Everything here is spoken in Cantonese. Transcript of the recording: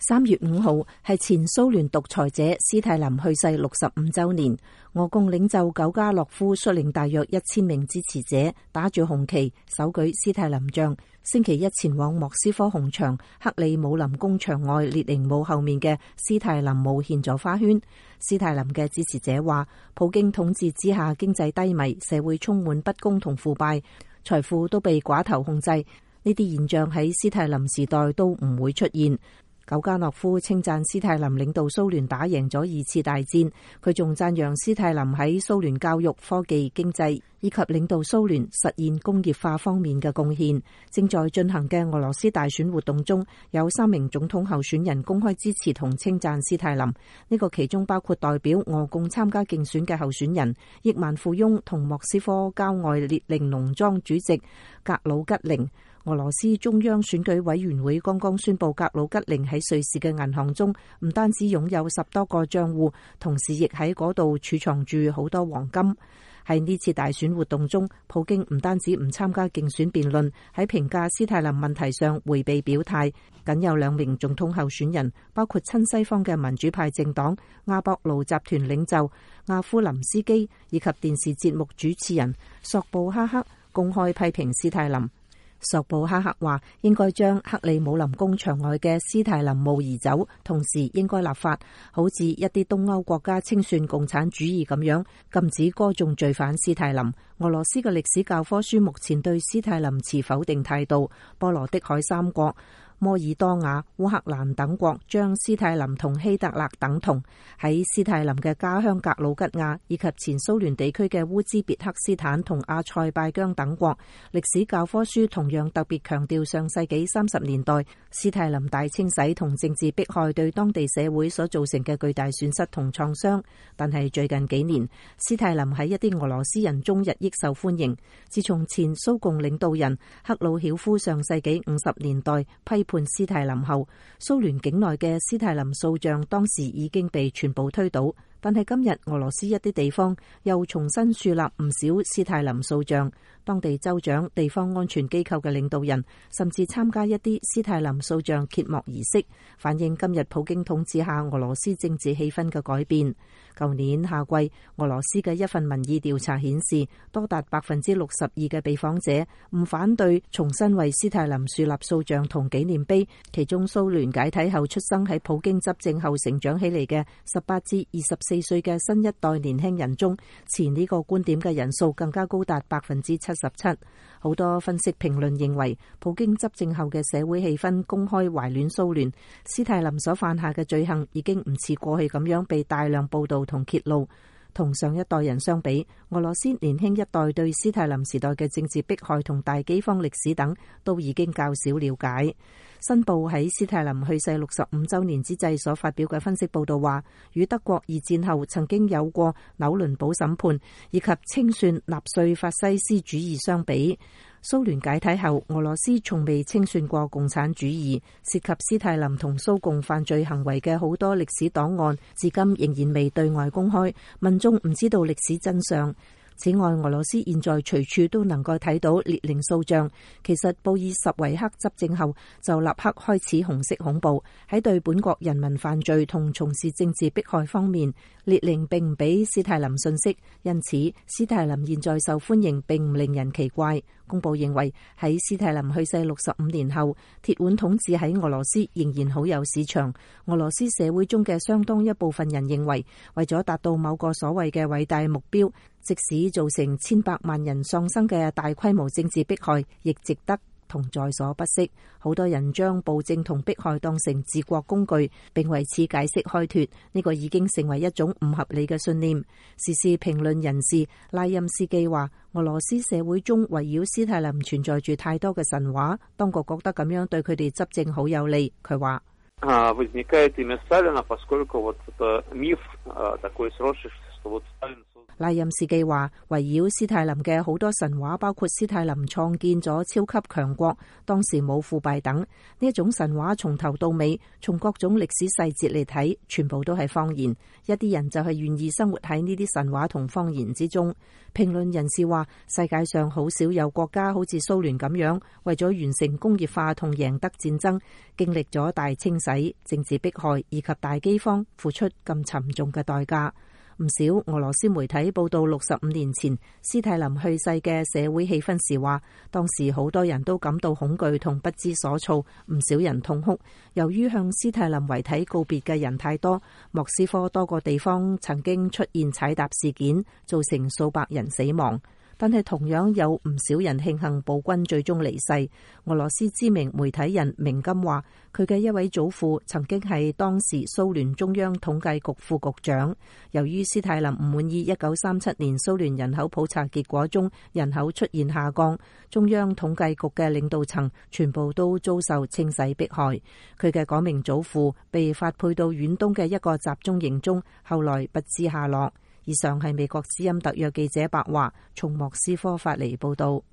3月5號係前蘇聯獨裁者斯泰林去世65週年，俄共領袖久加諾夫率領大約1000名支持者，打住紅旗，手舉斯泰林像，星期一前往莫斯科紅場克里姆林宮牆外列寧墓後面嘅斯泰林墓獻咗花圈。斯泰林嘅支持者話，普京統治之下經濟低迷，社會充滿不公同腐敗，財富都被寡頭控制，呢啲現象喺斯泰林時代都唔會出現。久加諾夫稱讚斯泰林領導蘇聯打贏咗2次大戰，佢仲讚揚斯泰林喺蘇聯教育、科技、經濟以及領導蘇聯實現工業化方面嘅貢獻。正在進行嘅俄羅斯大選活動中，有3名總統候選人公開支持同稱讚斯泰林，呢個其中包括代表俄共參加競選嘅候選人億萬富翁同莫斯科郊外列寧農莊主席格魯吉寧。俄羅斯中央選舉委員會剛剛宣布，格魯吉寧喺瑞士嘅銀行中唔單止擁有10多個賬戶，同時亦喺嗰度儲藏住好多黃金。喺呢次大選活動中，普京唔單止唔參加競選辯論，喺評價斯泰林問題上迴避表態。僅有2名總統候選人，包括親西方嘅民主派政黨阿博盧集團領袖阿夫林斯基以及電視節目主持人索布哈克，公開批評斯泰林。索布哈克話應該將克里姆林宮牆外嘅斯泰林墓移走，同時應該立法，好似一啲東歐國家清算共產主義咁樣，禁止歌頌罪犯斯泰林。俄羅斯嘅歷史教科書目前對斯泰林持否定態度。波羅的海3國、摩爾多瓦、烏克蘭等國將斯泰林同希特勒等同。喺斯泰林嘅家鄉格魯吉亞以及前蘇聯地區嘅烏茲別克斯坦同阿塞拜疆等國，歷史教科書同樣特別強調上世紀30年代斯泰林大清洗同政治迫害對當地社會所造成嘅巨大損失同創傷。但係最近幾年，斯泰林喺一啲俄羅斯人中日益受歡迎。自從前蘇共領導人赫魯曉夫上世紀50年代批判斯泰林後，蘇聯境內嘅斯泰林塑像當時已經被全部推倒，但係今日俄羅斯一啲地方又重新樹立唔少斯泰林塑像。當地州長、地方安全機構嘅領導人甚至參加一啲斯泰林塑像揭幕儀式，反映今日普京統治下俄羅斯政治氣氛嘅改變。舊年夏季，俄羅斯嘅一份民意調查顯示，多達62%嘅被訪者唔反對重新為斯泰林樹立塑像同紀念碑。其中蘇聯解體後出生喺普京執政後成長起嚟嘅18至24歲嘅新一代年輕人中，持呢個觀點嘅人數更加高達77%。好多分析評論認為，普京執政後嘅社會氣氛公開懷戀蘇聯，斯泰林所犯下嘅罪行已經唔似過去咁樣被大量報道同揭露。同上一代人相比，俄羅斯年輕一代對斯泰林時代嘅政治迫害同大饑荒歷史等都已經較少了解。新報喺斯泰林去世65週年之際所發表嘅分析報道話，與德國二戰後曾經有過紐倫堡審判以及清算納粹法西斯主義相比，蘇聯解體後俄羅斯從未清算過共產主義。涉及斯泰林同蘇共犯罪行為嘅好多歷史檔案至今仍然未對外公開，民眾唔知道歷史真相。此外，俄羅斯現在隨處都能夠睇到列寧塑像。其實布爾什維克執政後就立刻開始紅色恐怖，喺對本國人民犯罪同從事政治迫害方面，列寧並唔俾斯泰林信息，因此斯泰林現在受歡迎並唔令人奇怪。公報認為喺斯泰林去世65年後，鐵腕統治喺俄羅斯仍然好有市場。俄羅斯社會中嘅相當一部分人認為，為咗達到某個所謂嘅偉大目標，即使造成千百萬人喪生嘅大規模政治迫害，亦值得同在所不惜。好多人將暴政同迫害當成治國工具，並為此解釋開脫，呢個已經成為一種唔合理嘅信念。時事評論人士拉任斯基話，俄羅斯社會中圍繞斯泰林存在住太多嘅神話，當局覺得咁樣對佢哋執政好有利。佢話возникает имя Сталина, поскольку вот это миф такой сросшийся 賴任士基話，圍繞斯泰林嘅好多神話，包括斯泰林創建咗超級強國，當時冇腐敗等，呢一種神話從頭到尾，從各種歷史細節嚟睇，全部都係謊言。一啲人就係願意生活喺呢啲神話同謊言之中。評論人士話，世界上好少有國家好似蘇聯咁樣，為咗完成工業化同贏得戰爭，經歷咗大清洗、政治迫害以及大饑荒，付出咁沉重嘅代價。唔少俄羅斯媒體報道65年前斯泰林去世嘅社會氣氛時話，當時好多人都感到恐懼同不知所措，唔少人痛哭。由於向斯泰林遺體告別嘅人太多，莫斯科多個地方曾經出現踩踏事件，造成數百人死亡。但係同樣有唔少人慶幸暴君最終離世。俄羅斯知名媒體人明金話，佢嘅一位祖父曾經係當時蘇聯中央統計局副局長。由於斯泰林唔滿意1937年蘇聯人口普查結果中人口出現下降，中央統計局嘅領導層全部都遭受清洗迫害。佢嘅嗰名祖父被發配到遠東嘅一個集中營中，後來不知下落。以上係美國之音特約記者白華從莫斯科發嚟報道。